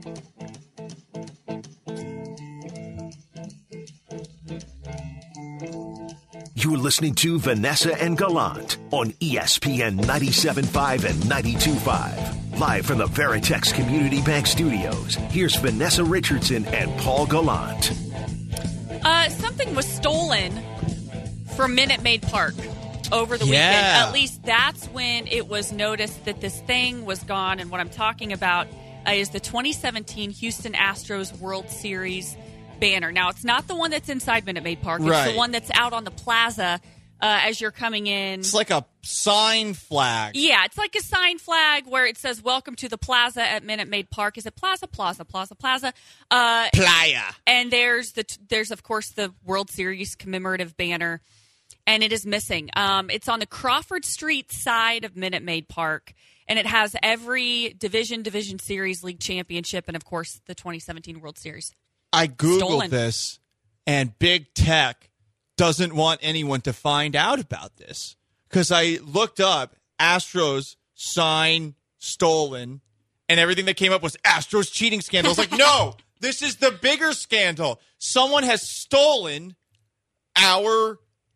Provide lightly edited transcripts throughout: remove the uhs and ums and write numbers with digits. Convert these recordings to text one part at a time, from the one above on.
You're listening to Vanessa and Gallant on ESPN 97.5 and 92.5. Live from the Veritex Community Bank Studios, here's Vanessa Richardson and Paul Gallant. Something was stolen from Minute Maid Park over the weekend. At least that's when it was noticed that this thing was gone. And what I'm talking about is the 2017 Houston Astros World Series banner. Now, it's not the one that's inside Minute Maid Park. It's the one that's out on the plaza as you're coming in. It's like a sign flag. Yeah, it's like a sign flag where it says, "Welcome to the plaza at Minute Maid Park." Is it Plaza? Plaza. Playa. And there's, of course, the World Series commemorative banner, and it is missing. It's on the Crawford Street side of Minute Maid Park, and it has every Division Series, League Championship, and, of course, the 2017 World Series. I Googled Stolen. this, and Big Tech doesn't want anyone to find out about this because I looked up Astros sign stolen, and everything that came up was Astros cheating scandal. I was like, no, this is the bigger scandal. Someone has stolen our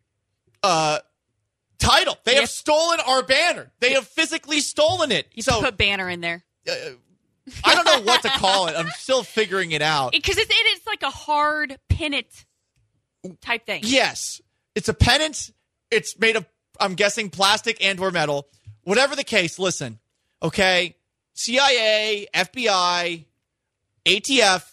title. They have stolen our banner. They have physically stolen it. You put banner in there. I don't know what to call it. I'm still figuring it out. Because it is like a hard pennant type thing. Yes. It's a pennant. It's made of, I'm guessing, plastic and or metal. Whatever the case, listen, okay? CIA, FBI, ATF,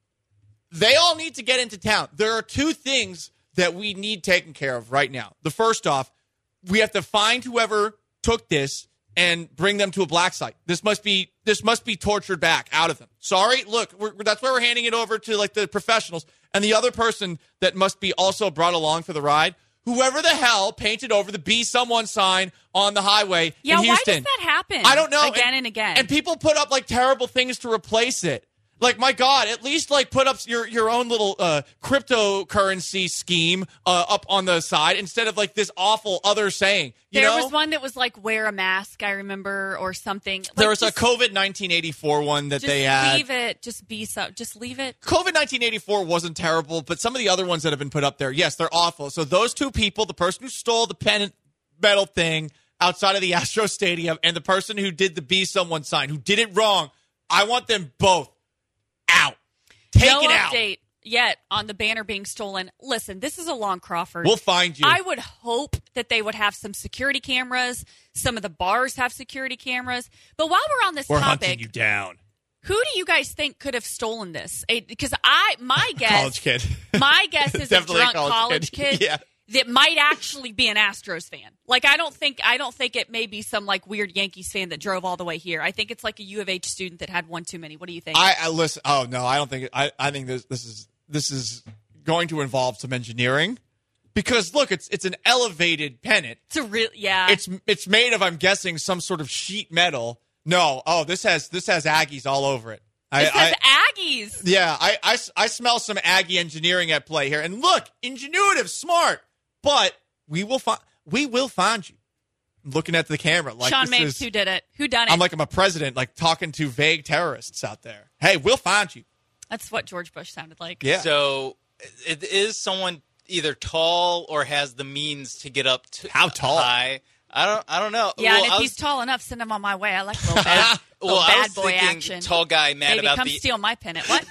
they all need to get into town. There are two things that we need taken care of right now. The first off, we have to find whoever took this and bring them to a black site. This must be tortured back out of them. Sorry, look, that's why we're handing it over to like the professionals. And the other person that must be also brought along for the ride, whoever the hell painted over the Be Someone sign on the highway in Houston. Yeah, why does that happen? I don't know. Again and again. And people put up like terrible things to replace it. Like, my God, at least like put up your own little cryptocurrency scheme up on the side instead of like this awful other saying. There was one that was like wear a mask, I remember, or something. Like, there was a COVID 1984 one that they had. Just leave it. Just leave it. COVID 1984 wasn't terrible, but some of the other ones that have been put up there, yes, they're awful. So those two people, the person who stole the pennant metal thing outside of the Astro Stadium and the person who did the Be Someone sign, who did it wrong, I want them both out. No update yet on the banner being stolen. Listen, this is along Crawford. We'll find you. I would hope that they would have some security cameras. Some of the bars have security cameras. But while we're on this topic, hunting you down. Who do you guys think could have stolen this? Because my guess, college kid. My guess is a drunk college kid. Yeah. That might actually be an Astros fan. Like, I don't think it may be some like weird Yankees fan that drove all the way here. I think it's like a U of H student that had one too many. What do you think? I listen. Oh no, I don't think. I think this is going to involve some engineering because look, it's an elevated pennant. It's a real It's made of, I'm guessing, some sort of sheet metal. No, this has Aggies all over it. It says Aggies. Yeah, I smell some Aggie engineering at play here. And look, ingenuitive, smart. But we will find you. I'm looking at the camera like Sean Mapes, who did it? Who done it? I'm like I'm a president, like talking to vague terrorists out there. Hey, we'll find you. That's what George Bush sounded like. Yeah. So it is someone either tall or has the means to get up to how tall? High. I don't know. Yeah, and if he's tall enough, send him on my way. I like little bad, bad boy action. Tall guy mad Baby, about come steal my pennant. What?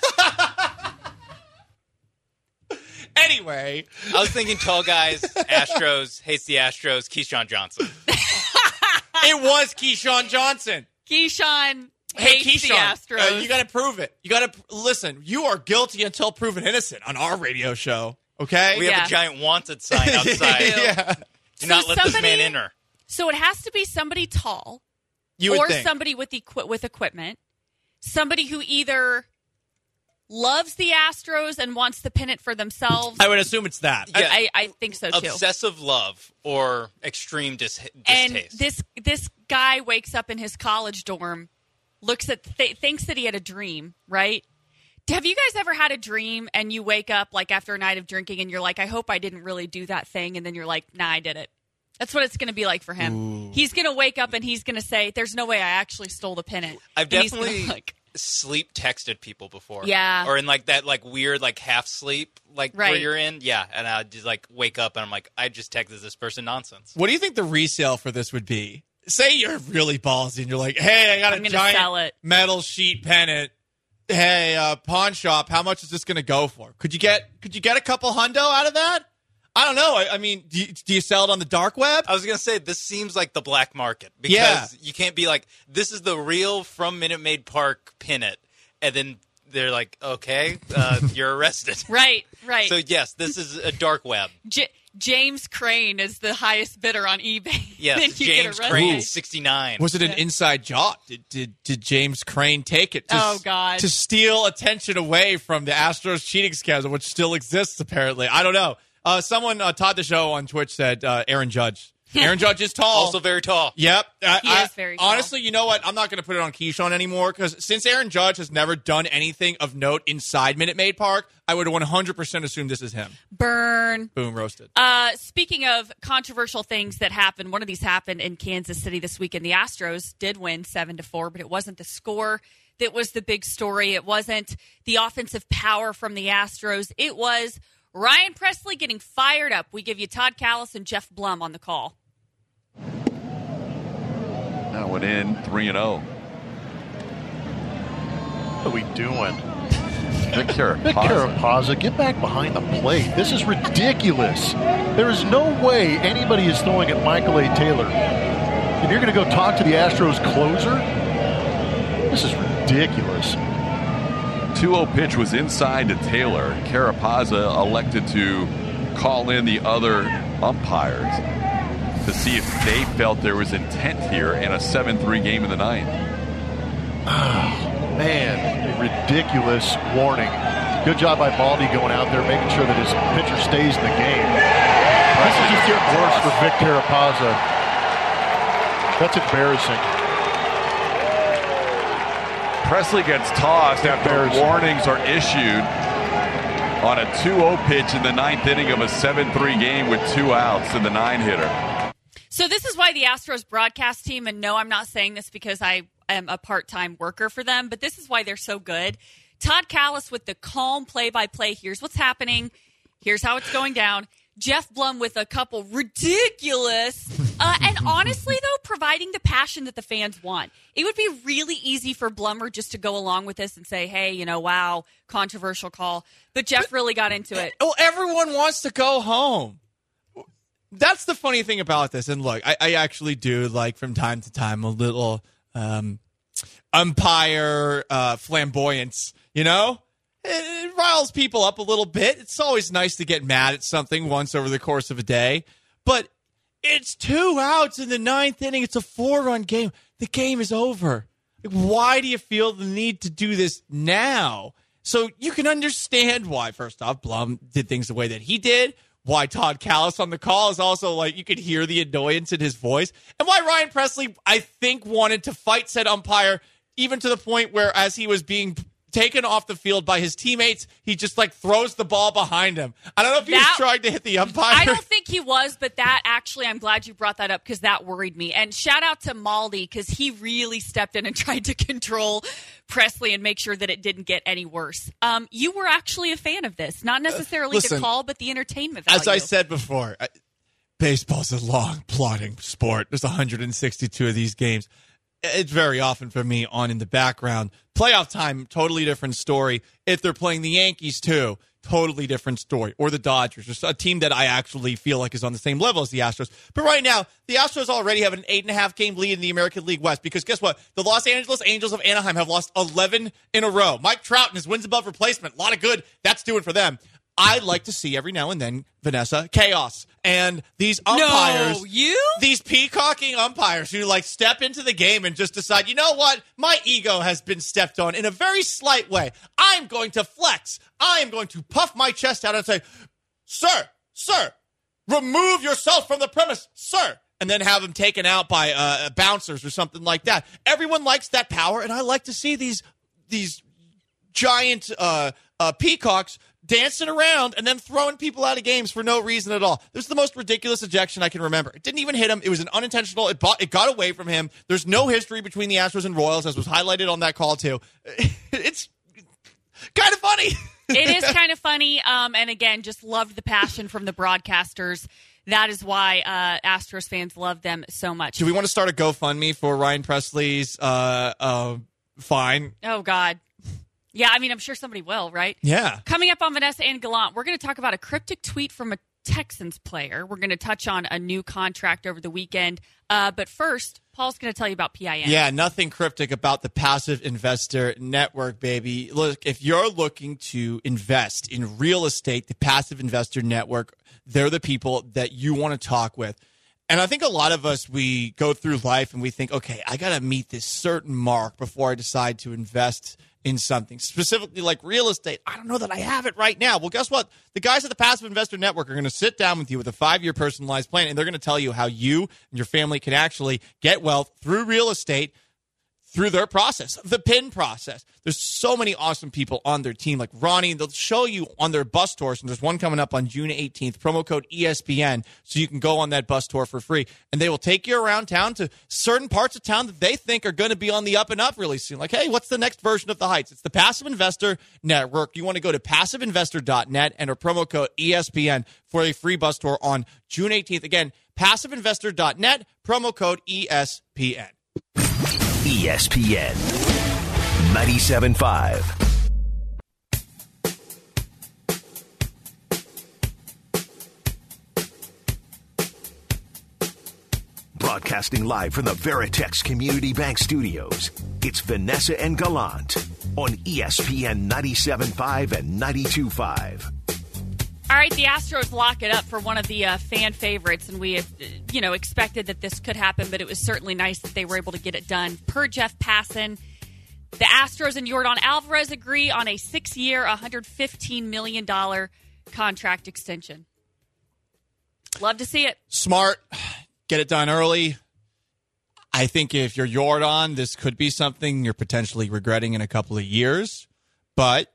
Anyway, I was thinking tall guys, Astros, hates the Astros, Keyshawn Johnson. It was Keyshawn Johnson. Keyshawn hates the Astros. You got to prove it. You got to listen. You are guilty until proven innocent on our radio show. Okay, we have a giant wanted sign outside. Yeah. Do not let this man enter. So it has to be somebody tall, somebody with equipment, somebody who either loves the Astros and wants the pennant for themselves. I would assume it's that. Yeah. I think so, too. Obsessive love or extreme distaste. And this guy wakes up in his college dorm, looks at thinks that he had a dream, right? Have you guys ever had a dream and you wake up like after a night of drinking and you're like, I hope I didn't really do that thing, and then you're like, nah, I did it. That's what it's going to be like for him. Ooh. He's going to wake up and he's going to say, there's no way I actually stole the pennant. I've definitely sleep texted people before. Yeah. Or in like that like weird like half sleep like where you're in. Yeah. And I just like wake up and I'm like, I just texted this person nonsense. What do you think the resale for this would be? Say you're really ballsy and you're like, hey, I got a giant metal sheet pennant. Hey, pawn shop, how much is this going to go for? Could you get a couple hundo out of that? I don't know. I mean, do you sell it on the dark web? I was going to say, this seems like the black market. Because you can't be like, this is the real from Minute Maid Park pennant. And then they're like, okay, you're arrested. Right. So, yes, this is a dark web. James Crane is the highest bidder on eBay. Yes, James Crane, 69. Was it an inside job? Did James Crane take it to steal attention away from the Astros cheating scandal, which still exists, apparently? I don't know. Someone, Todd the Show on Twitch said Aaron Judge. Aaron Judge is tall. Also very tall. Yep. He is very tall. Honestly, you know what? I'm not going to put it on Keyshawn anymore because since Aaron Judge has never done anything of note inside Minute Maid Park, I would 100% assume this is him. Burn. Boom, roasted. Speaking of controversial things that happened, one of these happened in Kansas City this weekend. The Astros did win 7-4, but it wasn't the score that was the big story. It wasn't the offensive power from the Astros. It was Ryan Pressly getting fired up. We give you Todd Kalas and Jeff Blum on the call. Now went in 3-0. What are we doing? Nick Carapazza, get back behind the plate. This is ridiculous. There is no way anybody is throwing at Michael A. Taylor. And you're going to go talk to the Astros closer? This is ridiculous. 2-0 pitch was inside to Taylor. Carapazza elected to call in the other umpires to see if they felt there was intent here in a 7-3 game in the ninth. Oh, man, a ridiculous warning. Good job by Baldy going out there, making sure that his pitcher stays in the game. This is just getting worse for Vic Carapazza. That's embarrassing. Pressly gets tossed after warnings are issued on a 2-0 pitch in the ninth inning of a 7-3 game with 2 outs to the 9-hitter. So this is why the Astros broadcast team, and no, I'm not saying this because I am a part-time worker for them, but this is why they're so good. Todd Kalas with the calm play-by-play. Here's what's happening. Here's how it's going down. Jeff Blum with a couple ridiculous, and honestly, though, providing the passion that the fans want. It would be really easy for Blummer just to go along with this and say, hey, wow, controversial call. But Jeff really got into it. Well, everyone wants to go home. That's the funny thing about this. And look, I actually do like from time to time a little umpire flamboyance, It riles people up a little bit. It's always nice to get mad at something once over the course of a day. But it's 2 outs in the ninth inning. It's a 4-run game. The game is over. Why do you feel the need to do this now? So you can understand why, first off, Blum did things the way that he did. Why Todd Kalas on the call is also like you could hear the annoyance in his voice. And why Ryan Pressly, I think, wanted to fight said umpire even to the point where as he was being taken off the field by his teammates, he just throws the ball behind him. I don't know if he was trying to hit the umpire. I don't think he was, but that actually, I'm glad you brought that up because that worried me. And shout out to Maldi because he really stepped in and tried to control Pressly and make sure that it didn't get any worse. You were actually a fan of this, not necessarily the call, but the entertainment value. As I said before, baseball's a long, plodding sport. There's 162 of these games. It's very often for me on in the background. Playoff time, totally different story. If they're playing the Yankees too, totally different story. Or the Dodgers, or a team that I actually feel like is on the same level as the Astros. But right now, the Astros already have an 8.5 game lead in the American League West because guess what? The Los Angeles Angels of Anaheim have lost 11 in a row. Mike Trout and his wins above replacement. A lot of good that's doing for them. I like to see every now and then, Vanessa, chaos. And these umpires, these peacocking umpires who step into the game and just decide, you know what? My ego has been stepped on in a very slight way. I'm going to flex. I am going to puff my chest out and say, sir, remove yourself from the premise, sir. And then have them taken out by bouncers or something like that. Everyone likes that power, and I like to see these giant peacocks dancing around and then throwing people out of games for no reason at all. This is the most ridiculous ejection I can remember. It didn't even hit him. It was an unintentional. It got away from him. There's no history between the Astros and Royals, as was highlighted on that call, too. It's kind of funny. It is kind of funny. And again, just loved the passion from the broadcasters. That is why Astros fans love them so much. Do we want to start a GoFundMe for Ryan Presley's fine? Oh, God. Yeah, I mean, I'm sure somebody will, right? Yeah. Coming up on Vanessa and Gallant, we're going to talk about a cryptic tweet from a Texans player. We're going to touch on a new contract over the weekend. But first, Paul's going to tell you about PIN. Yeah, nothing cryptic about the Passive Investor Network, baby. Look, if you're looking to invest in real estate, the Passive Investor Network, they're the people that you want to talk with. And I think a lot of us, we go through life and we think, okay, I got to meet this certain mark before I decide to invest in something, specifically like real estate. I don't know that I have it right now. Well, guess what? The guys at the Passive Investor Network are going to sit down with you with a 5-year personalized plan, and they're going to tell you how you and your family can actually get wealth through real estate through their process, the PIN process. There's so many awesome people on their team, like Ronnie. They'll show you on their bus tours, and there's one coming up on June 18th, promo code ESPN, so you can go on that bus tour for free. And they will take you around town to certain parts of town that they think are going to be on the up and up really soon. Like, hey, what's the next version of the Heights? It's the Passive Investor Network. You want to go to passiveinvestor.net and our promo code ESPN for a free bus tour on June 18th. Again, passiveinvestor.net, promo code ESPN. ESPN 97.5. Broadcasting live from the Veritex Community Bank Studios, it's Vanessa and Gallant on ESPN 97.5 and 92.5. All right, the Astros lock it up for one of the fan favorites, and we have, expected that this could happen, but it was certainly nice that they were able to get it done. Per Jeff Passan, the Astros and Yordan Alvarez agree on a 6-year, $115 million contract extension. Love to see it. Smart. Get it done early. I think if you're Yordan, this could be something you're potentially regretting in a couple of years, but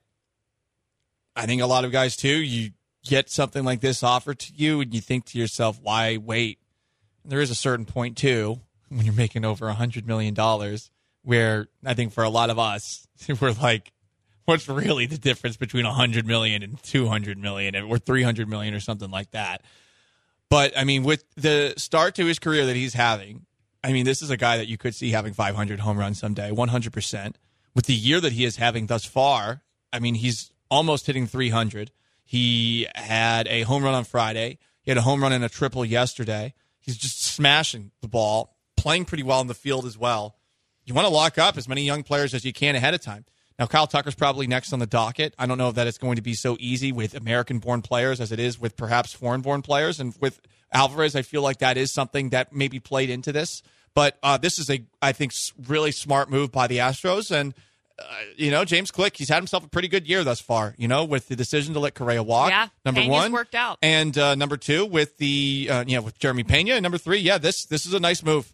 I think a lot of guys, too, you get something like this offered to you and you think to yourself, why wait? And there is a certain point, too, when you're making over $100 million, where I think for a lot of us, we're like, what's really the difference between $100 million and $200 million or $300 million or something like that? But, I mean, with the start to his career that he's having, I mean, this is a guy that you could see having 500 home runs someday, 100%. With the year that he is having thus far, I mean, he's almost hitting 300. He had a home run on Friday. He had a home run and a triple yesterday. He's just smashing the ball, playing pretty well in the field as well. You want to lock up as many young players as you can ahead of time. Now, Kyle Tucker's probably next on the docket. I don't know if that it's going to be so easy with American-born players as it is with perhaps foreign-born players. And with Alvarez, I feel like that is something that maybe played into this. But this is I think, really smart move by the Astros. And James Click, he's had himself a pretty good year thus far, with the decision to let Correa walk. Yeah, number Peña's one. Worked out. And number two, with the with Jeremy Pena. And number three, this is a nice move.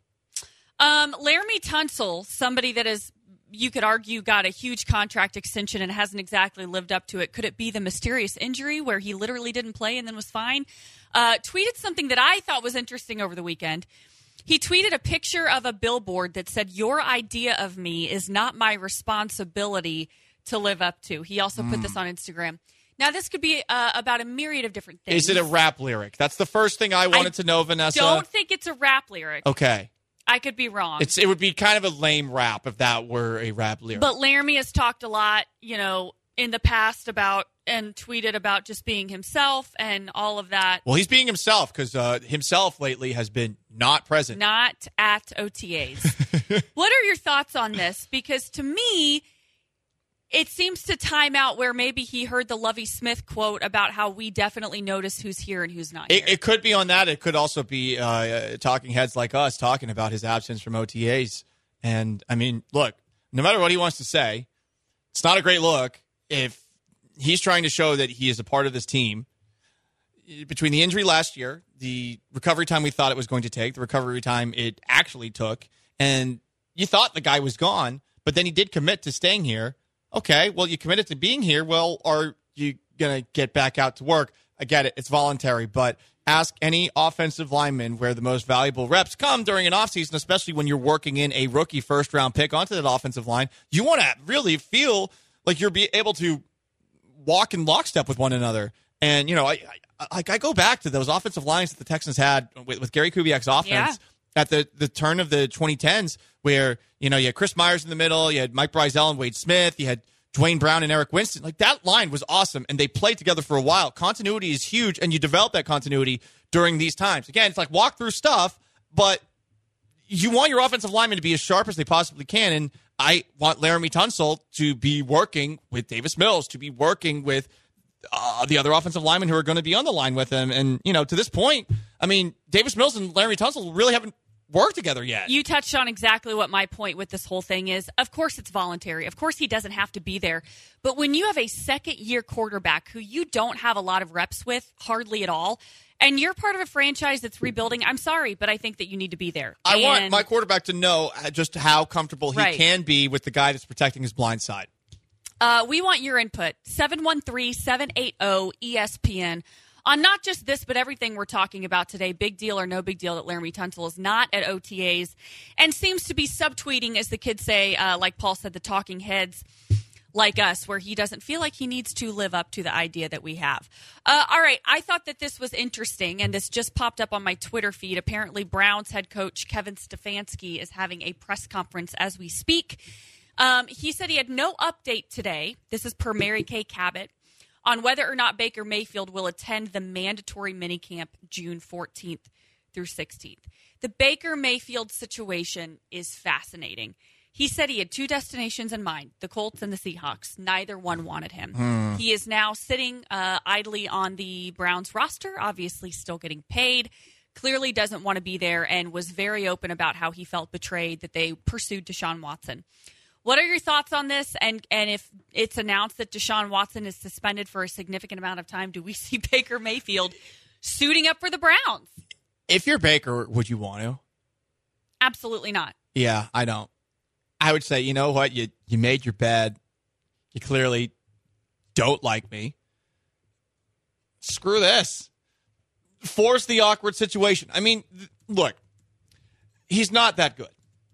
Laramie Tunsil, somebody that is, you could argue, got a huge contract extension and hasn't exactly lived up to it. Could it be the mysterious injury where he literally didn't play and then was fine? Tweeted something that I thought was interesting over the weekend. He tweeted a picture of a billboard that said, "Your idea of me is not my responsibility to live up to." He also put this on Instagram. Now, this could be about a myriad of different things. Is it a rap lyric? That's the first thing I wanted to know, Vanessa. Don't think it's a rap lyric. Okay. I could be wrong. It would be kind of a lame rap if that were a rap lyric. But Laramie has talked a lot, in the past about and tweeted about just being himself and all of that. Well, he's being himself because himself lately has been not present. Not at OTAs. What are your thoughts on this? Because to me, it seems to time out where maybe he heard the Lovie Smith quote about how we definitely notice who's here and who's not here. It could be on that. It could also be talking heads like us talking about his absence from OTAs. And, I mean, look, no matter what he wants to say, it's not a great look if he's trying to show that he is a part of this team. Between the injury last year, the recovery time we thought it was going to take, the recovery time it actually took, and you thought the guy was gone, but then he did commit to staying here. Okay, well, you committed to being here. Well, are you going to get back out to work. I get it. It's voluntary. But ask any offensive lineman where the most valuable reps come during an offseason, especially when you're working in a rookie first-round pick onto that offensive line. You want to really feel like you're able to walk in lockstep with one another. And, I go back to those offensive lines that the Texans had with Gary Kubiak's offense at the turn of the 2010s where, you had Chris Myers in the middle, you had Mike Breisel and Wade Smith, you had Dwayne Brown and Eric Winston. Like, that line was awesome, and they played together for a while. Continuity is huge, and you develop that continuity during these times. Again, it's like walk-through stuff, but you want your offensive linemen to be as sharp as they possibly can, and I want Laramie Tunsil to be working with Davis Mills, to be working with the other offensive linemen who are going to be on the line with him. And, to this point, Davis Mills and Laramie Tunsil really haven't worked together yet. You touched on exactly what my point with this whole thing is. Of course it's voluntary. Of course he doesn't have to be there. But when you have a second-year quarterback who you don't have a lot of reps with, hardly at all, and you're part of a franchise that's rebuilding, I'm sorry, but I think that you need to be there. I want my quarterback to know just how comfortable he can be with the guy that's protecting his blind side. We want your input. 713-780-ESPN. On not just this, but everything we're talking about today, big deal or no big deal that Laramie Tunsil is not at OTAs and seems to be subtweeting, as the kids say, like Paul said, the talking heads like us, where he doesn't feel like he needs to live up to the idea that we have. All right, I thought that this was interesting, and this just popped up on my Twitter feed. Apparently, Browns head coach Kevin Stefanski is having a press conference as we speak. He said he had no update today. This is per Mary Kay Cabot, on whether or not Baker Mayfield will attend the mandatory minicamp June 14th through 16th. The Baker Mayfield situation is fascinating. He said he had two destinations in mind, the Colts and the Seahawks. Neither one wanted him. He is now sitting idly on the Browns roster, obviously still getting paid, clearly doesn't want to be there, and was very open about how he felt betrayed that they pursued Deshaun Watson. What are your thoughts on this? And if it's announced that Deshaun Watson is suspended for a significant amount of time, do we see Baker Mayfield suiting up for the Browns? If you're Baker, would you want to? Absolutely not. Yeah, I don't. I would say, you know what? You made your bed. You clearly don't like me. Screw this. Force the awkward situation. Look, he's not that good.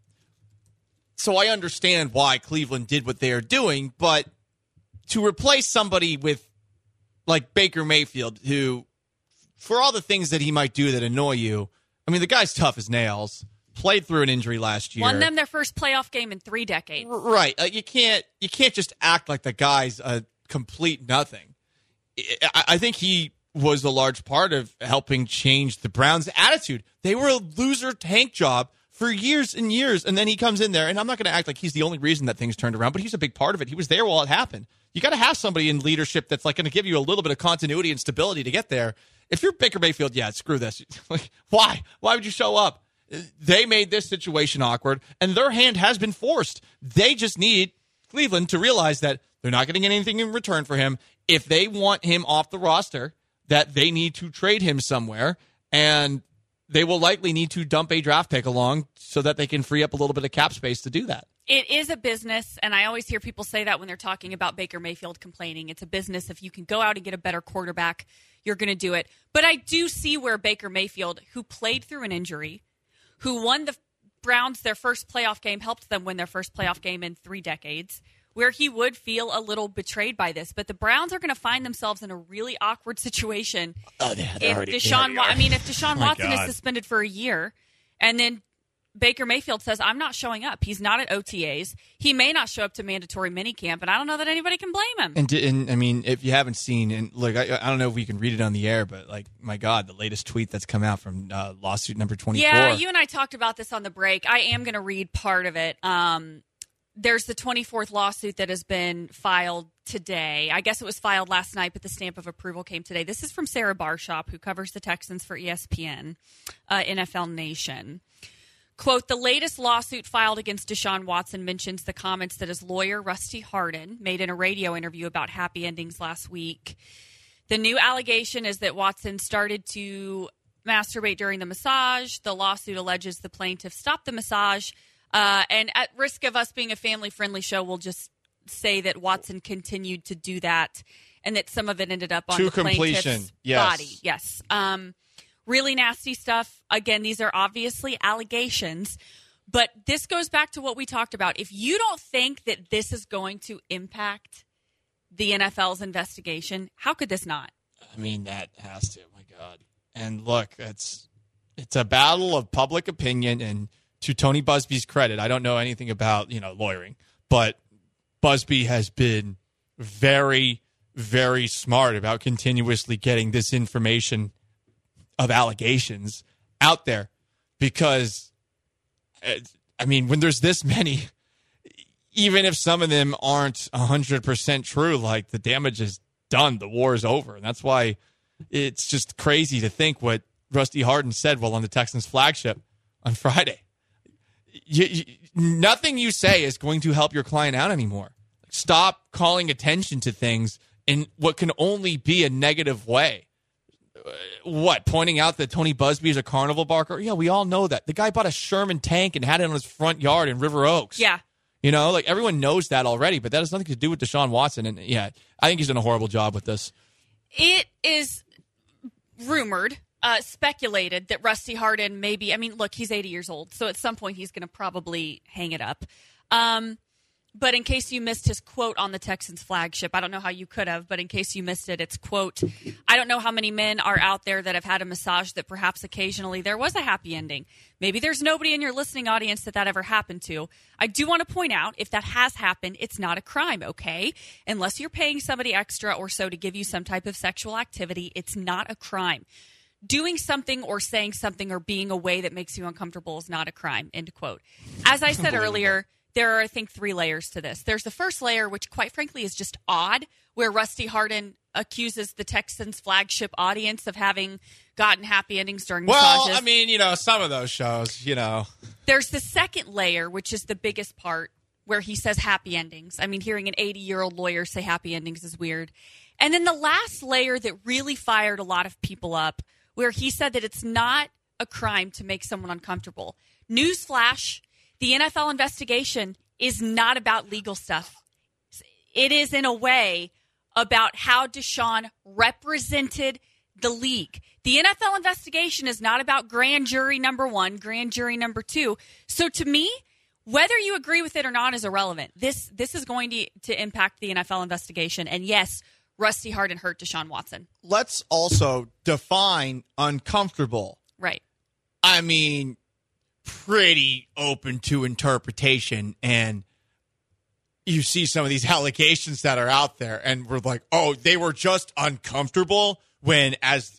So I understand why Cleveland did what they are doing, but to replace somebody with like Baker Mayfield, who, for all the things that he might do that annoy you, the guy's tough as nails. Played through an injury last year. Won them their first playoff game in 3 decades. Right. You can't just act like the guy's a complete nothing. I think he was a large part of helping change the Browns' attitude. They were a loser tank job for years and years, and then he comes in there, and I'm not going to act like he's the only reason that things turned around, but he's a big part of it. He was there while it happened. You got to have somebody in leadership that's like going to give you a little bit of continuity and stability to get there. If you're Baker Mayfield, screw this. Why? Why would you show up? They made this situation awkward, and their hand has been forced. They just need Cleveland to realize that they're not getting anything in return for him. If they want him off the roster, that they need to trade him somewhere, and they will likely need to dump a draft pick along so that they can free up a little bit of cap space to do that. It is a business, and I always hear people say that when they're talking about Baker Mayfield complaining. It's a business. If you can go out and get a better quarterback, you're going to do it. But I do see where Baker Mayfield, who played through an injury, who won the Browns their first playoff game, helped them win their first playoff game in 3 decades, where he would feel a little betrayed by this. But the Browns are going to find themselves in a really awkward situation if Deshaun Watson is suspended for a year, and then Baker Mayfield says, I'm not showing up. He's not at OTAs. He may not show up to mandatory minicamp, and I don't know that anybody can blame him. And if you haven't seen, and look, I don't know if we can read it on the air, but my God, the latest tweet that's come out from lawsuit number 24. Yeah, you and I talked about this on the break. I am going to read part of it. There's the 24th lawsuit that has been filed today. I guess it was filed last night, but the stamp of approval came today. This is from Sarah Barshop, who covers the Texans for ESPN, NFL Nation. Quote, the latest lawsuit filed against Deshaun Watson mentions the comments that his lawyer, Rusty Hardin, made in a radio interview about happy endings last week. The new allegation is that Watson started to masturbate during the massage. The lawsuit alleges the plaintiff stopped the massage. And at risk of us being a family-friendly show, we'll just say that Watson continued to do that and that some of it ended up on to the completion. plaintiff's Yes. body. Yes. Really nasty stuff. Again, these are obviously allegations, but this goes back to what we talked about. If you don't think that this is going to impact the NFL's investigation, how could this not? I mean, that has to. My God. And look, it's a battle of public opinion. And to Tony Buzbee's credit, I don't know anything about lawyering, but Buzbee has been very, very smart about continuously getting this information of allegations out there, because when there's this many, even if some of them aren't 100% true, like, the damage is done, the war is over. And that's why it's just crazy to think what Rusty Hardin said while on the Texans flagship on Friday. Nothing you say is going to help your client out anymore. Stop calling attention to things in what can only be a negative way. What, pointing out that Tony Buzbee is a carnival barker? Yeah, we all know that. The guy bought a Sherman tank and had it on his front yard in River Oaks. Yeah. Everyone knows that already, but that has nothing to do with Deshaun Watson. And yeah, I think he's done a horrible job with this. It is rumored, speculated that Rusty Hardin maybe, look, he's 80 years old, so at some point he's going to probably hang it up. But in case you missed his quote on the Texans flagship, I don't know how you could have, but in case you missed it, it's, quote, "I don't know how many men are out there that have had a massage that perhaps occasionally there was a happy ending. Maybe there's nobody in your listening audience that ever happened to. I do want to point out, if that has happened, it's not a crime, okay? Unless you're paying somebody extra or so to give you some type of sexual activity, it's not a crime. Doing something or saying something or being a way that makes you uncomfortable is not a crime," end quote. As I said earlier, there are, I think, 3 layers to this. There's the first layer, which quite frankly is just odd, where Rusty Hardin accuses the Texans flagship audience of having gotten happy endings during massages. Well, some of those shows, There's the second layer, which is the biggest part, where he says happy endings. Hearing an 80-year-old lawyer say happy endings is weird. And then the last layer that really fired a lot of people up, where he said that it's not a crime to make someone uncomfortable. Newsflash. The NFL investigation is not about legal stuff. It is, in a way, about how Deshaun represented the league. The NFL investigation is not about grand jury number 1, grand jury number 2. So to me, whether you agree with it or not is irrelevant. This is going to impact the NFL investigation. And yes, Rusty Hardin hurt Deshaun Watson. Let's also define uncomfortable. Right. Pretty open to interpretation, and you see some of these allegations that are out there, and we're like, oh, they were just uncomfortable when, as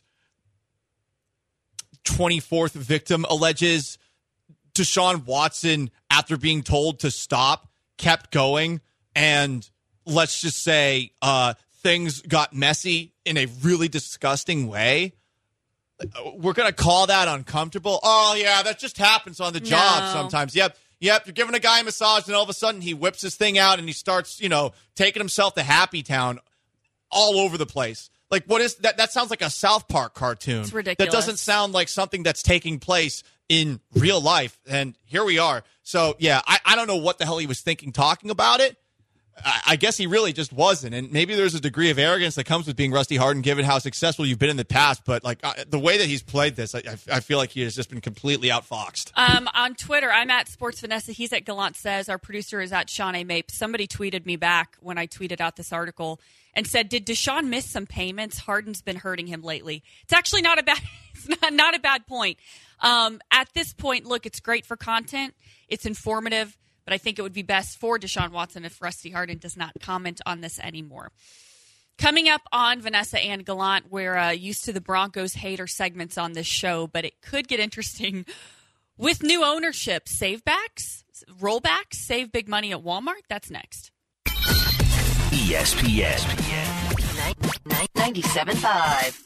24th victim alleges, Deshaun Watson, after being told to stop, kept going, and let's just say things got messy in a really disgusting way. We're going to call that uncomfortable? Oh, yeah, that just happens on the job sometimes. Yep, you're giving a guy a massage, and all of a sudden he whips his thing out and he starts, taking himself to Happy Town all over the place. Like, what is that? That sounds like a South Park cartoon. It's ridiculous. That doesn't sound like something that's taking place in real life, and here we are. So, yeah, I don't know what the hell he was thinking talking about it. I guess he really just wasn't, and maybe there's a degree of arrogance that comes with being Rusty Hardin, given how successful you've been in the past. But the way that he's played this, I feel like he has just been completely outfoxed. On Twitter, I'm at Sports Vanessa. He's at Gallant Says. Our producer is at Sean A. Mape. Somebody tweeted me back when I tweeted out this article and said, "Did Deshaun miss some payments? Hardin's been hurting him lately." It's actually not a bad. It's not a bad point. At this point, look, it's great for content. It's informative. But I think it would be best for Deshaun Watson if Rusty Hardin does not comment on this anymore. Coming up on Vanessa and Gallant, we're used to the Broncos hater segments on this show, but it could get interesting with new ownership. Savebacks, rollbacks, save big money at Walmart. That's next. ESPN 97.5.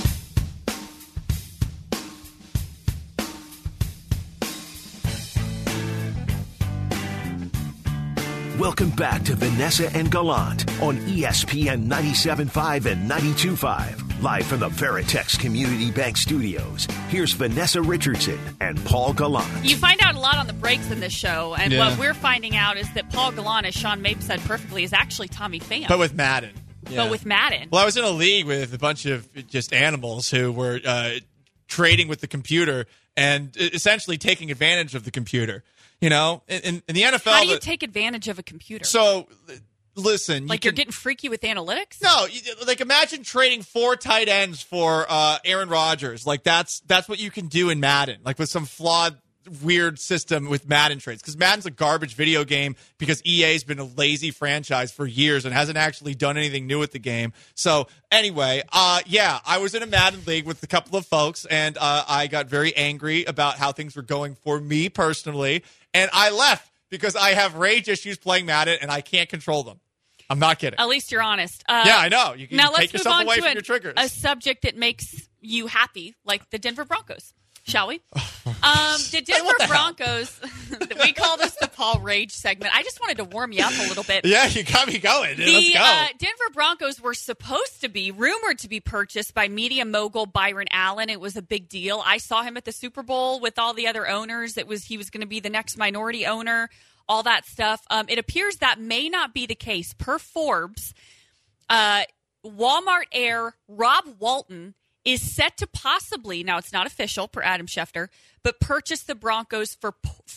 Welcome back to Vanessa and Gallant on ESPN 97.5 and 92.5. Live from the Veritex Community Bank Studios. Here's Vanessa Richardson and Paul Gallant. You find out a lot on the breaks in this show, and what we're finding out is that Paul Gallant, as Sean Mape said perfectly, is actually Tommy Pham. But with Madden. but with Madden. Well, I was in a league with a bunch of just animals who were trading with the computer and essentially taking advantage of the computer. You know, in the NFL. How do you take advantage of a computer? So, listen. You're getting freaky with analytics? No, like imagine trading 4 tight ends for Aaron Rodgers. Like that's what you can do in Madden. Like with some flawed, weird system with Madden trades, because Madden's a garbage video game because EA's been a lazy franchise for years and hasn't actually done anything new with the game. So anyway, I was in a Madden league with a couple of folks, and I got very angry about how things were going for me personally, and I left because I have rage issues playing Madden and I can't control them. I'm not kidding. At least you're honest. Yeah, I know. You can now take yourself away from your triggers. A subject that makes you happy, like the Denver Broncos. Shall we? The Denver Broncos, we call this the Paul Rage segment. I just wanted to warm you up a little bit. Yeah, you got me going. Let's go. Denver Broncos were supposed to be, rumored to be purchased by media mogul Byron Allen. It was a big deal. I saw him at the Super Bowl with all the other owners. He was going to be the next minority owner, all that stuff. It appears that may not be the case. Per Forbes, Walmart heir Rob Walton is set to possibly, now it's not official per Adam Schefter, but purchase the Broncos for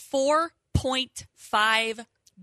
$4.5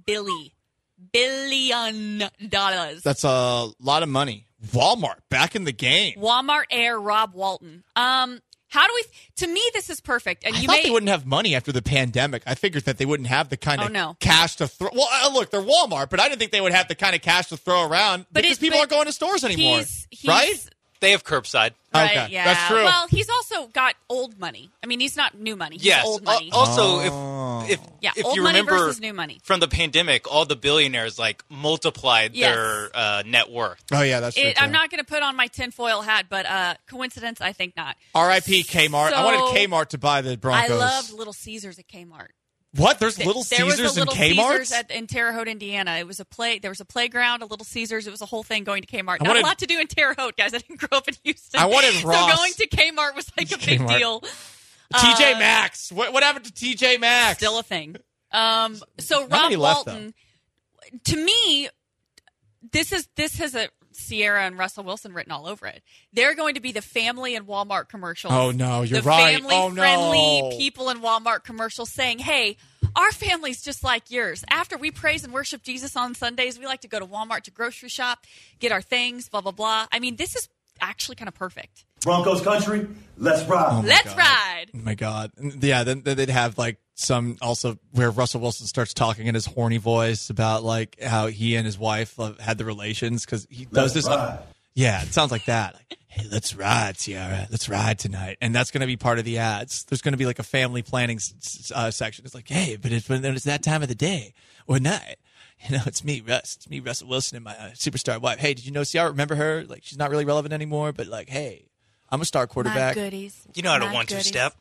billion. That's a lot of money. Walmart back in the game. Walmart heir Rob Walton. To me, this is perfect. And I thought they wouldn't have money after the pandemic. I figured that they wouldn't have the kind of cash to throw. Well, look, they're Walmart, but I didn't think they would have the kind of cash to throw around because people aren't going to stores anymore, right? They have curbside. Right, okay, yeah. That's true. Well, he's also got old money. I mean, he's not new money. He's old money. Also, if old you money remember versus new money. From the pandemic, all the billionaires multiplied their net worth. Oh yeah, that's true. I'm not going to put on my tinfoil hat, but coincidence, I think not. R.I.P. Kmart. I wanted Kmart to buy the Broncos. I loved Little Caesars at Kmart. What? There's Little Caesars in Kmart? Caesars in Terre Haute, Indiana. It was there was a playground, a Little Caesars. It was a whole thing going to Kmart. Not a lot to do in Terre Haute, guys. I didn't grow up in Houston. I wanted Ross. So going to Kmart was like a big deal. TJ Maxx. What happened to TJ Maxx? Still a thing. So Rob Walton, to me, this has a Sierra and Russell Wilson written all over it. They're going to be the family and Walmart commercials. Oh, no, you're right. Family-friendly people in Walmart commercials saying, hey, our family's just like yours. After we praise and worship Jesus on Sundays, we like to go to Walmart to grocery shop, get our things, blah, blah, blah. I mean, this is actually kind of perfect. Broncos country, let's ride. Let's ride. Oh, my God. Yeah, then they'd have some also where Russell Wilson starts talking in his horny voice about how he and his wife had the relations because he does this. Yeah, it sounds like that. Hey, let's ride, Sierra. Let's ride tonight. And that's going to be part of the ads. There's going to be a family planning section. It's like, hey, but it's that time of the day or night. It's me, Russ. It's me, Russell Wilson, and my superstar wife. Hey, did you know Sierra? Remember her? She's not really relevant anymore, but hey, I'm a star quarterback. My goodies. You know how to 1-2 step.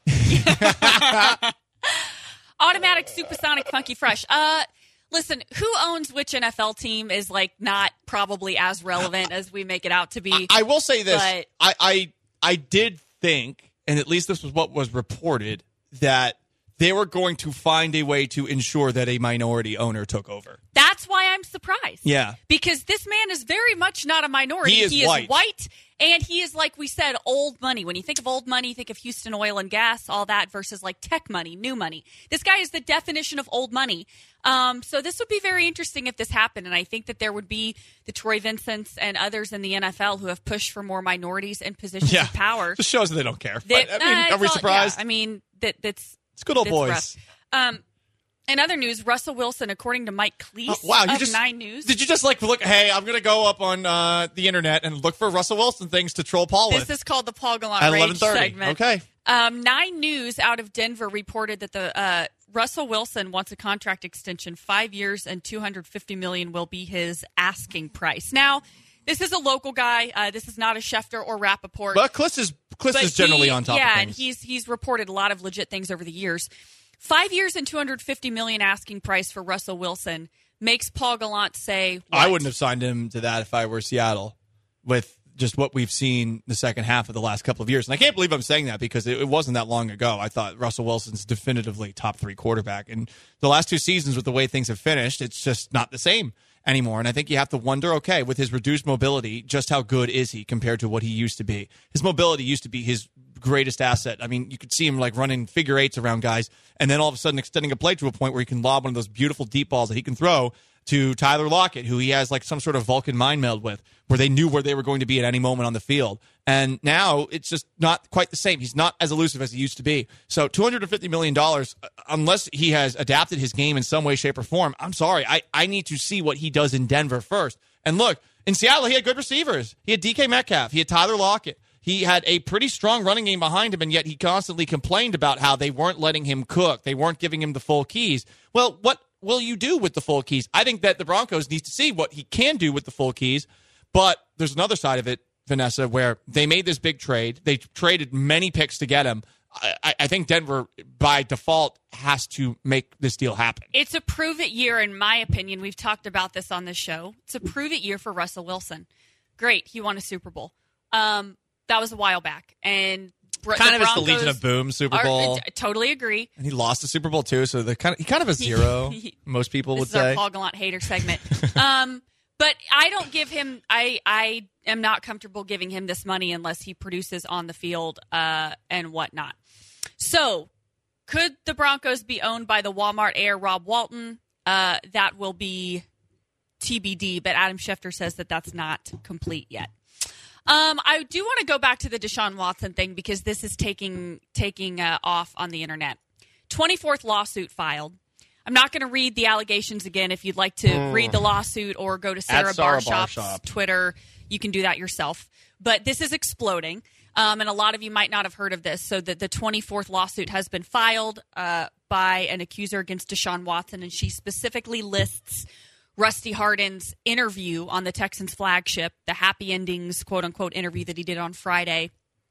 Automatic, supersonic, funky, fresh. Listen, who owns which NFL team is not probably as relevant as we make it out to be. I will say this. I did think, and at least this was what was reported, that they were going to find a way to ensure that a minority owner took over. That's why I'm surprised. Yeah. Because this man is very much not a minority. He is white, and he is, like we said, old money. When you think of old money, you think of Houston Oil and Gas, all that, versus tech money, new money. This guy is the definition of old money. So this would be very interesting if this happened, and I think that there would be the Troy Vincents and others in the NFL who have pushed for more minorities in positions of power. Just shows that they don't care. Are we surprised? That's... It's good old boys. In other news, Russell Wilson, according to Mike Cleese of 9 News. Did you just look, hey, I'm going to go up on the internet and look for Russell Wilson things to troll Paul with? This is called the Paul Gallant Rage segment. Okay. 9 News out of Denver reported that the Russell Wilson wants a contract extension. 5 years and $250 million will be his asking price. Now, this is a local guy. This is not a Schefter or Rappaport. But Kliss is generally on top of things. Yeah, and he's reported a lot of legit things over the years. 5 years and $250 million asking price for Russell Wilson makes Paul Gallant say, what? I wouldn't have signed him to that if I were Seattle with just what we've seen the second half of the last couple of years. And I can't believe I'm saying that because it wasn't that long ago. I thought Russell Wilson's definitively top 3 quarterback. And the last 2 seasons with the way things have finished, it's just not the same. anymore. And I think you have to wonder, okay, with his reduced mobility, just how good is he compared to what he used to be? His mobility used to be his greatest asset. I mean, you could see him like running figure eights around guys and then all of a sudden extending a play to a point where he can lob one of those beautiful deep balls that he can throw to Tyler Lockett, who he has like some sort of Vulcan mind meld with, where they knew where they were going to be at any moment on the field. And now it's just not quite the same. He's not as elusive as he used to be. So $250 million, unless he has adapted his game in some way, shape, or form, I'm sorry. I need to see what he does in Denver first. And look, in Seattle, he had good receivers. He had DK Metcalf. He had Tyler Lockett. He had a pretty strong running game behind him, and yet he constantly complained about how they weren't letting him cook. They weren't giving him the full keys. Well, what will you do with the full keys? I think that the Broncos need to see what he can do with the full keys, but there's another side of it, Vanessa, where they made this big trade. They traded many picks to get him. I think Denver, by default, has to make this deal happen. It's a prove-it year, in my opinion. We've talked about this on this show. It's a prove-it year for Russell Wilson. Great, he won a Super Bowl. That was a while back, and kind of is the Legion of Boom Super Bowl. Totally agree. And he lost the Super Bowl too, so he kind of a zero. Most people would say. This is our Paul Gallant hater segment. But I don't give him. I am not comfortable giving him this money unless he produces on the field and whatnot. So, could the Broncos be owned by the Walmart heir Rob Walton? That will be TBD. But Adam Schefter says that that's not complete yet. I do want to go back to the Deshaun Watson thing because this is taking off on the internet. 24th lawsuit filed. I'm not going to read the allegations again. If you'd like to read the lawsuit or go to Sarah Barshop's Twitter, you can do that yourself. But this is exploding, and a lot of you might not have heard of this. So the 24th lawsuit has been filed by an accuser against Deshaun Watson, and she specifically lists Rusty Hardin's interview on the Texans flagship, the Happy Endings, quote-unquote, interview that he did on Friday,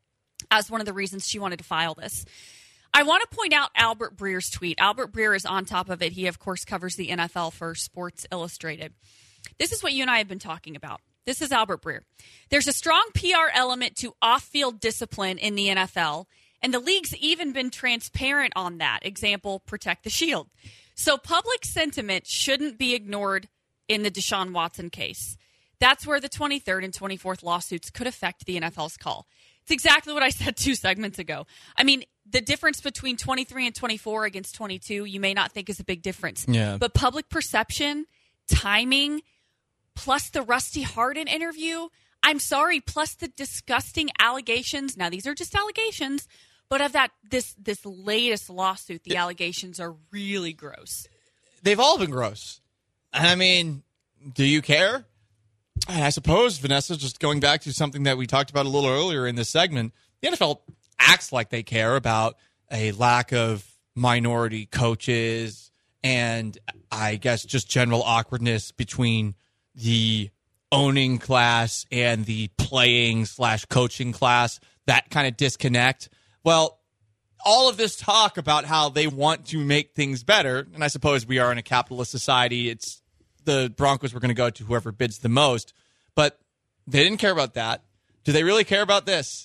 as one of the reasons she wanted to file this. I want to point out Albert Breer's tweet. Albert Breer is on top of it. He, of course, covers the NFL for Sports Illustrated. This is what you and I have been talking about. This is Albert Breer. There's a strong PR element to off-field discipline in the NFL, and the league's even been transparent on that. Example, protect the shield. So public sentiment shouldn't be ignored in the Deshaun Watson case. That's where the 23rd and 24th lawsuits could affect the NFL's call. It's exactly what I said 2 segments ago. I mean, the difference between 23 and 24 against 22, you may not think is a big difference. Yeah. But public perception, timing, plus the Rusty Hardin interview, I'm sorry, plus the disgusting allegations. Now, these are just allegations. But of that, this latest lawsuit, the allegations are really gross. They've all been gross. I mean, do you care? And I suppose, Vanessa, just going back to something that we talked about a little earlier in this segment, the NFL acts like they care about a lack of minority coaches and I guess just general awkwardness between the owning class and the playing/coaching class, that kind of disconnect. Well, all of this talk about how they want to make things better, and I suppose we are in a capitalist society, it's the Broncos were going to go to whoever bids the most, but they didn't care about that. Do they really care about this?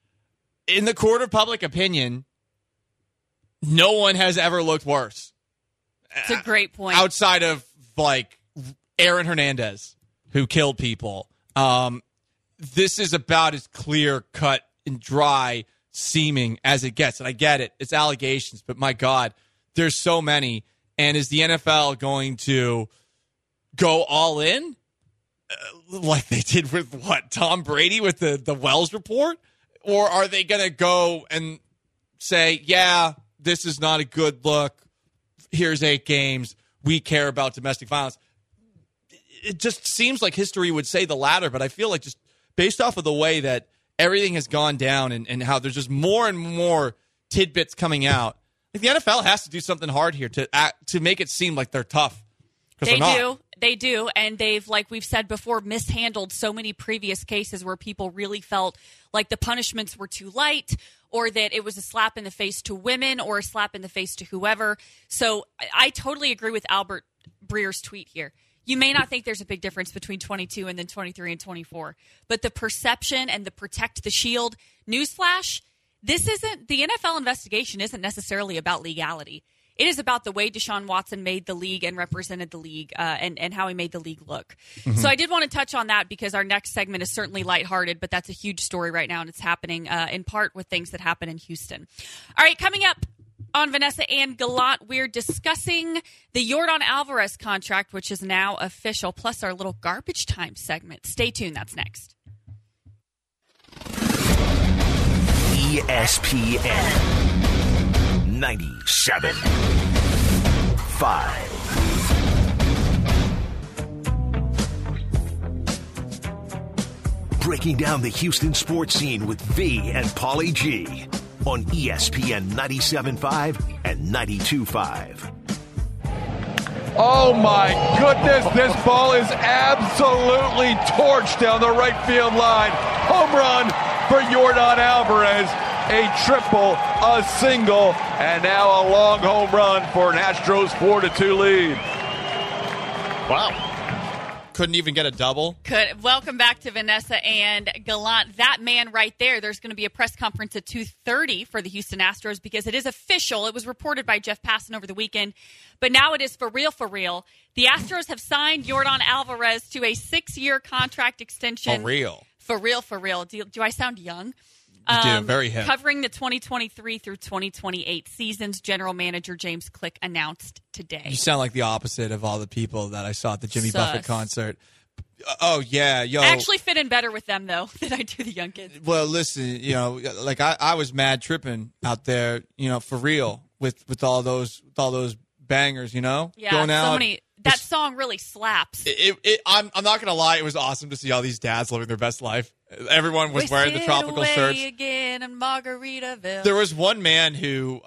In the court of public opinion, no one has ever looked worse. It's a great point. Outside of, like, Aaron Hernandez, who killed people. This is about as clear-cut and dry seeming as it gets. And I get it. It's allegations, but my God, there's so many. And is the NFL going to go all in? Like they did with Tom Brady with the Wells report? Or are they going to go and say, yeah, this is not a good look. Here's 8 games. We care about domestic violence. It just seems like history would say the latter, but I feel like just based off of the way that everything has gone down and how there's just more and more tidbits coming out, like the NFL has to do something hard here to make it seem like they're tough. They do, and they've, like we've said before, mishandled so many previous cases where people really felt like the punishments were too light or that it was a slap in the face to women or a slap in the face to whoever. So I totally agree with Albert Breer's tweet here. You may not think there's a big difference between 22 and then 23 and 24, but the perception and the protect the shield, newsflash, the NFL investigation isn't necessarily about legality. It is about the way Deshaun Watson made the league and represented the league and how he made the league look. Mm-hmm. So I did want to touch on that because our next segment is certainly lighthearted, but that's a huge story right now, and it's happening in part with things that happen in Houston. All right, coming up on Vanessa and Gallant, we're discussing the Yordan Alvarez contract, which is now official, plus our little garbage time segment. Stay tuned. That's next. ESPN 97.5. Breaking down the Houston sports scene with V and Paulie G on ESPN 97.5 and 92.5. Oh my goodness, this ball is absolutely torched down the right field line. Home run for Yordan Alvarez. A triple, a single, and now a long home run for an Astros 4-2 lead. Wow. Couldn't even get a double. Welcome back to Vanessa and Gallant. That man right there, there's going to be a press conference at 2:30 for the Houston Astros because it is official. It was reported by Jeff Passan over the weekend, but now it is for real, for real. The Astros have signed Yordan Alvarez to a 6-year contract extension. For real. For real, for real. Do I sound young? You do, very hip. Covering the 2023 through 2028 seasons, General Manager James Click announced today. You sound like the opposite of all the people that I saw at the Jimmy Buffett concert. Oh, yeah, yo. I actually fit in better with them, though, than I do the young kids. Well, listen, like I was mad tripping out there, for real, with all those bangers, Yeah, going out. So many. That song really slaps. I'm not gonna lie, it was awesome to see all these dads living their best life. Everyone was wearing the tropical shirts. Again in Margaritaville. There was one man who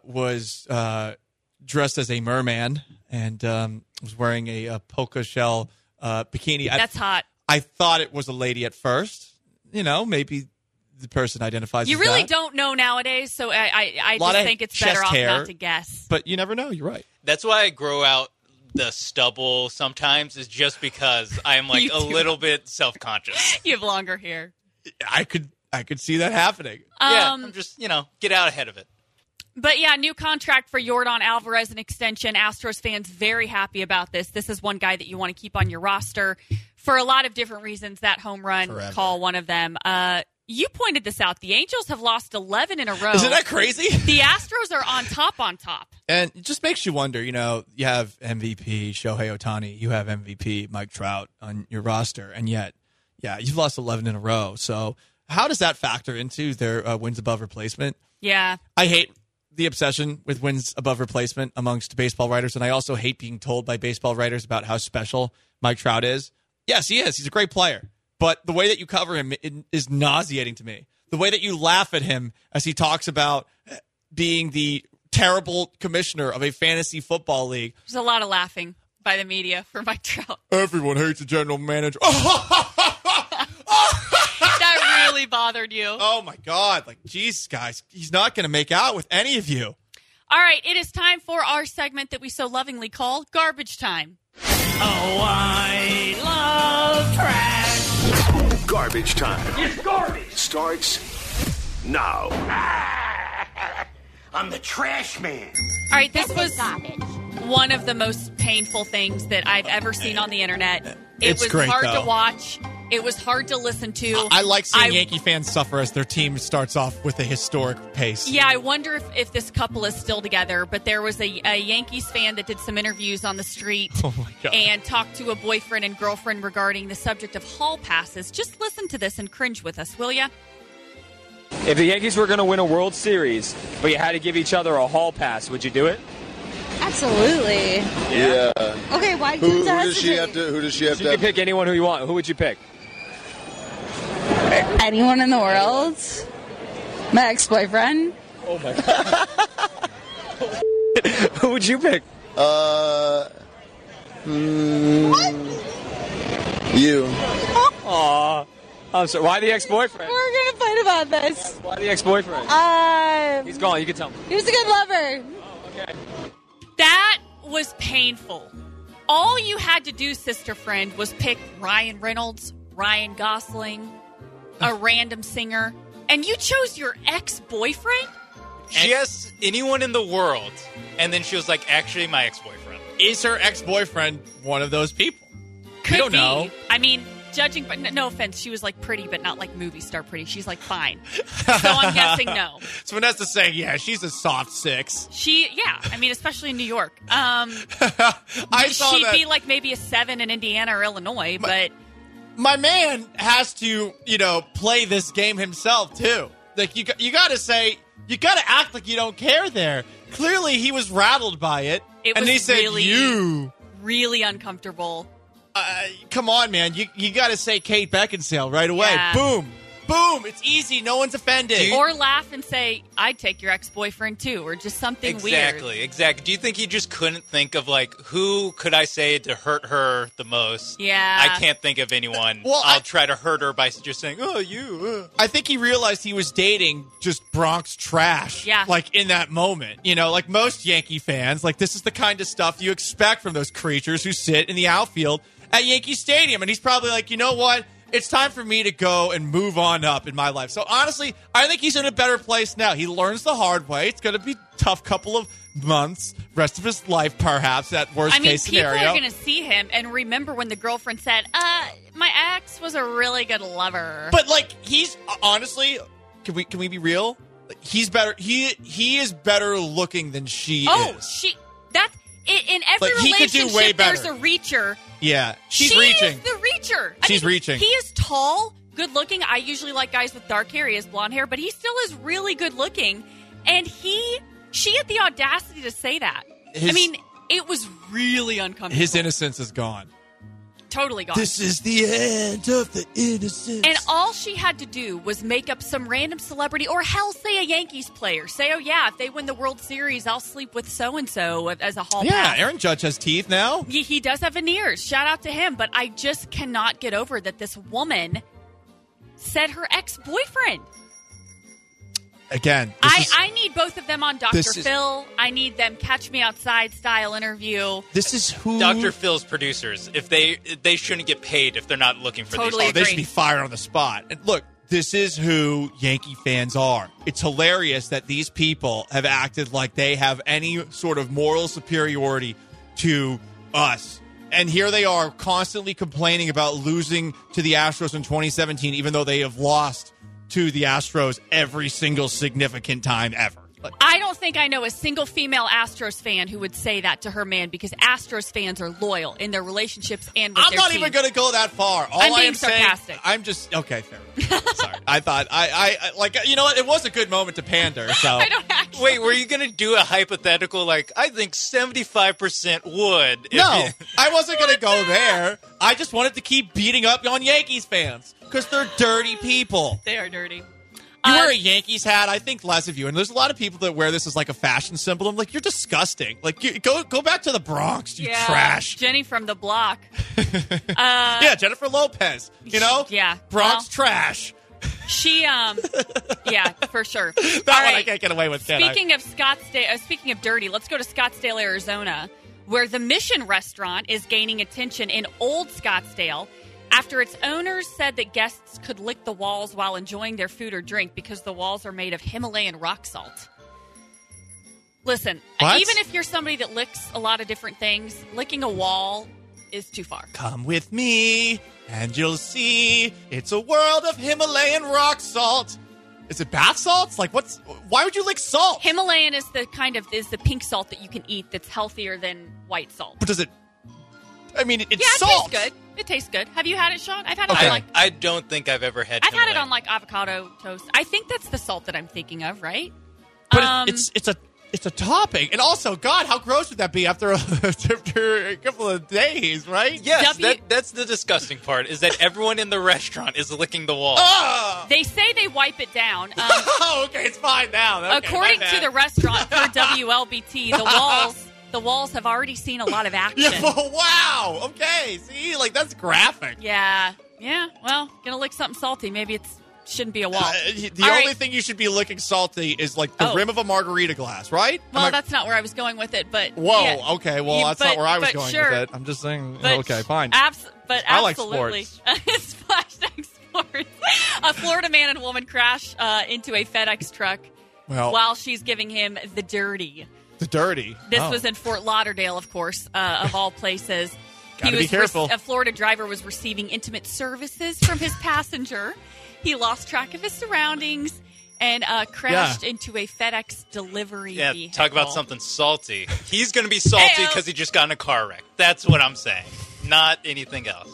was dressed as a merman and was wearing a polka shell bikini. That's hot. I thought it was a lady at first. Maybe the person identifies. You as really that. don't know nowadays, so I just think it's better off not to guess. But you never know. You're right. That's why I grow out the stubble sometimes, is just because I'm like a little bit self-conscious. You have longer hair. I could see that happening. I'm just, get out ahead of it. But yeah, new contract for Yordan Alvarez, an extension. Astros fans very happy about this. This is one guy that you want to keep on your roster for a lot of different reasons. That home run call, one of them. You pointed this out. The Angels have lost 11 in a row. Isn't that crazy? The Astros are on top. And it just makes you wonder, you have MVP Shohei Ohtani, you have MVP Mike Trout on your roster, and yet, you've lost 11 in a row. So how does that factor into their wins above replacement? Yeah. I hate the obsession with wins above replacement amongst baseball writers, and I also hate being told by baseball writers about how special Mike Trout is. Yes, he is. He's a great player. But the way that you cover him is nauseating to me. The way that you laugh at him as he talks about being the terrible commissioner of a fantasy football league. There's a lot of laughing by the media for Mike Trout. Everyone hates the general manager. That really bothered you. Oh, my God. Like, geez, guys, he's not going to make out with any of you. All right, it is time for our segment that we so lovingly call Garbage Time. Oh, I love trash. Garbage time. It's garbage. Starts now. I'm the trash man. All right, this was one of the most painful things that I've ever seen on the internet. It was great, hard though. to watch. It was hard to listen to. I like seeing Yankee fans suffer as their team starts off with a historic pace. Yeah, I wonder if this couple is still together. But there was a Yankees fan that did some interviews on the street and talked to a boyfriend and girlfriend regarding the subject of hall passes. Just listen to this and cringe with us, will ya? If the Yankees were going to win a World Series, but you had to give each other a hall pass, would you do it? Absolutely. Yeah. Okay, why? Who does she have to? You can pick anyone who you want. Who would you pick? Anyone in the world? My ex-boyfriend. Oh my God. Who would you pick? You. Aw. I'm sorry. Why the ex-boyfriend? We're gonna fight about this. Why the ex-boyfriend? He's gone. You can tell me. He was a good lover. Oh, okay. That was painful. All you had to do, sister friend, was pick Ryan Reynolds, Ryan Gosling, a random singer, and you chose your ex-boyfriend? She asked anyone in the world, and then she was like, actually, my ex-boyfriend. Is her ex-boyfriend one of those people? Could we don't be. know. I mean, judging, but no offense, she was like pretty, but not like movie star pretty. She's like fine. So I'm guessing no. So Vanessa's saying, yeah, she's a soft 6. I mean, especially in New York. I saw she'd that. be like maybe a 7 in Indiana or Illinois, but My man has to, play this game himself too. Like you got to say, you got to act like you don't care there. Clearly, he was rattled by it, it and was he said, really, "You." really uncomfortable. Come on, man. You got to say Kate Beckinsale right away. Yeah. Boom. Boom. It's easy. No one's offended. Or laugh and say, I'd take your ex-boyfriend too, or just something weird. Exactly. Do you think he just couldn't think of, like, who could I say to hurt her the most? Yeah. I can't think of anyone. Well, I'll try to hurt her by just saying, oh, you. I think he realized he was dating just Bronx trash. Yeah. Like, in that moment. Like most Yankee fans, like, this is the kind of stuff you expect from those creatures who sit in the outfield at Yankee Stadium. And he's probably like, you know what? It's time for me to go and move on up in my life. So, honestly, I think he's in a better place now. He learns the hard way. It's going to be a tough couple of months, rest of his life, perhaps, at worst-case scenario. People are going to see him and remember when the girlfriend said, my ex was a really good lover. But, like, he's, honestly, can we be real? He's better. He is better looking than she is. Oh, in every Like, he could do relationship, way better. there's a reacher. Yeah, she's she reaching. Is the reacher. She's reaching. He is tall, good looking. I usually like guys with dark hair. He has blonde hair, but he still is really good looking. And she had the audacity to say that. It was really uncomfortable. His innocence is gone. Totally gone. This is the end of the innocence. And all she had to do was make up some random celebrity, or hell, say a Yankees player. Say, oh yeah, if they win the World Series, I'll sleep with so-and-so as a hall pass. Aaron Judge has teeth now. He does have veneers. Shout out to him. But I just cannot get over that this woman said her ex-boyfriend. Again, I need both of them on Dr. Phil. I need them Catch Me Outside style interview. This is who Dr. Phil's producers. If they shouldn't get paid if they're not looking for Totally these. They should be fired on the spot. And look, this is who Yankee fans are. It's hilarious that these people have acted like they have any sort of moral superiority to us. And here they are constantly complaining about losing to the Astros in 2017, even though they have lost to the Astros every single significant time ever. I don't think I know a single female Astros fan who would say that to her man, because Astros fans are loyal in their relationships and with I'm their not team. even going to go that far. All I'm I being am saying, sarcastic. I'm just okay. Fair enough. Sorry, I thought I like, you know what? It was a good moment to pander. So I don't actually. Wait, were you going to do a hypothetical like, I think 75% would? No, I wasn't going to go there. I just wanted to keep beating up on Yankees fans because they're dirty people. They are dirty. You wear a Yankees hat, I think less of you. And there's a lot of people that wear this as like a fashion symbol. I'm like, you're disgusting. Like, go back to the Bronx, you trash. Jenny from the block. Yeah, Jennifer Lopez. You know? Yeah. Bronx trash. She, yeah, for sure. That All one right. I can't get away with, can I? Speaking of dirty, let's go to Scottsdale, Arizona, where the Mission restaurant is gaining attention in Old Scottsdale after its owners said that guests could lick the walls while enjoying their food or drink because the walls are made of Himalayan rock salt. Listen, What? even if you're somebody that licks a lot of different things, licking a wall is too far. Come with me, and you'll see it's a world of Himalayan rock salt. Is it bath salts? Like, why would you lick salt? Himalayan is the pink salt that you can eat that's healthier than white salt. But does it? I mean, it's Yeah, it salt. tastes good. It tastes good. Have you had it, Sean? I've had it Okay. on I don't think I've ever had I've had it Himalayan. on like avocado toast. I think that's the salt that I'm thinking of, right? But it's a topping, and also, God, how gross would that be after a couple of days, right? Yes, that's the disgusting part, is that everyone in the restaurant is licking the wall. Ah! They say they wipe it down. Oh, okay, it's fine now. Okay, According my to bad. the restaurant for WLBT, the walls have already seen a lot of action. Yeah, wow. Okay, see, like that's graphic. Yeah. Well, gonna lick something salty. Maybe it shouldn't be a wall. The All only right. thing you should be licking salty is like the rim of a margarita glass, right? Well, that's not where I was going with it, but Whoa, yeah. okay, well, Yeah, that's not where I was but going sure. with it. I'm just saying, But okay, fine. But I like absolutely. sports. Splash Tech Sports. A Florida man and woman crash into a FedEx truck while she's giving him the dirty. The dirty? This was in Fort Lauderdale, of course, of all places. Gotta be careful. A Florida driver was receiving intimate services from his passenger. He lost track of his surroundings and crashed into a FedEx delivery vehicle. Talk about something salty. He's going to be salty because he just got in a car wreck. That's what I'm saying. Not anything else.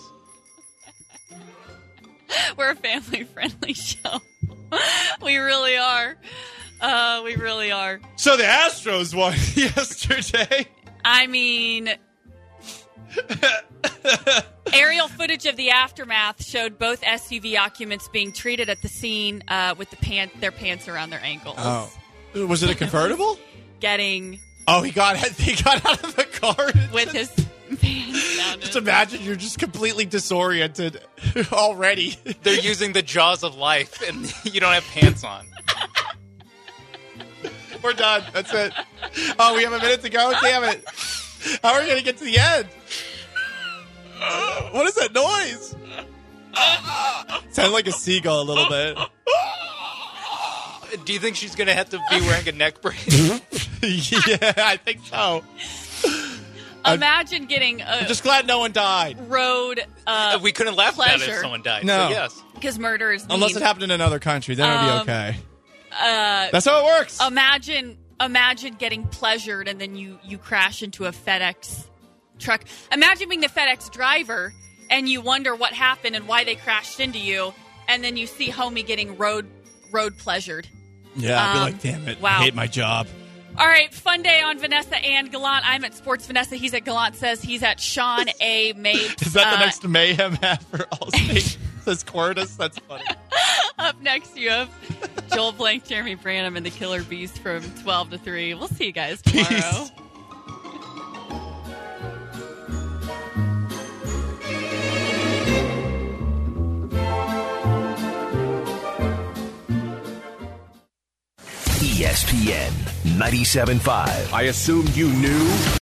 We're a family-friendly show. We really are. We really are. So the Astros won yesterday. I mean, aerial footage of the aftermath showed both SUV occupants being treated at the scene with their pants around their ankles. Oh, was it a convertible? He got out of the car with his pants down. Just imagine you're just completely disoriented already. They're using the jaws of life, and you don't have pants on. We're done. That's it. Oh, we have a minute to go? Damn it. How are we going to get to the end? What is that noise? Sounded like a seagull a little bit. Do you think she's going to have to be wearing a neck brace? Yeah, I think so. Imagine getting I'm just glad no one died. Road we couldn't laugh at it if someone died. No. So yes. Because murder is mean. Unless it happened in another country. Then it would be okay. That's how it works. Imagine getting pleasured and then you crash into a FedEx truck. Imagine being the FedEx driver and you wonder what happened and why they crashed into you, and then you see homie getting road pleasured. Yeah, I'd be like, damn it. Wow. I hate my job. All right, fun day on Vanessa and Gallant. I'm at Sports Vanessa. He's at Gallant Says. He's at Sean A. Mapes. Is that the next mayhem hat for Allstate? Says Cordis? That's funny. Up next, you have Joel Blank, Jeremy Branham, and the Killer Beast from 12 to 3. We'll see you guys tomorrow. Peace. ESPN 97.5. I assumed you knew.